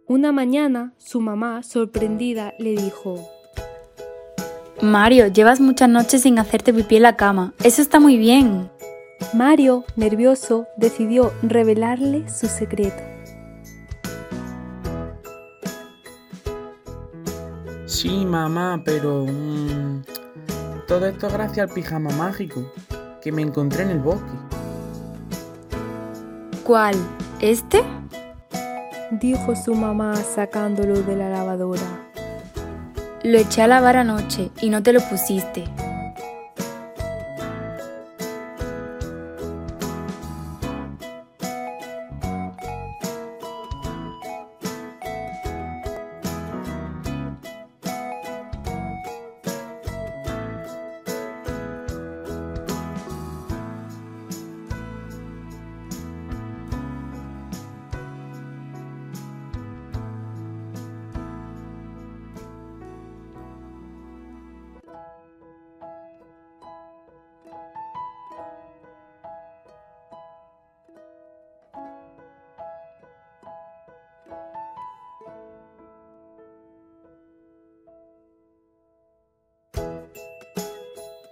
Una mañana, su mamá, sorprendida, le dijo: Mario, llevas muchas noches sin hacerte pipí en la cama. Eso está muy bien. Mario, nervioso, decidió revelarle su secreto. Sí, mamá, pero todo esto gracias al pijama mágico que me encontré en el bosque. ¿Cuál? ¿Este? Dijo su mamá sacándolo de la lavadora. Lo eché a lavar anoche y no te lo pusiste.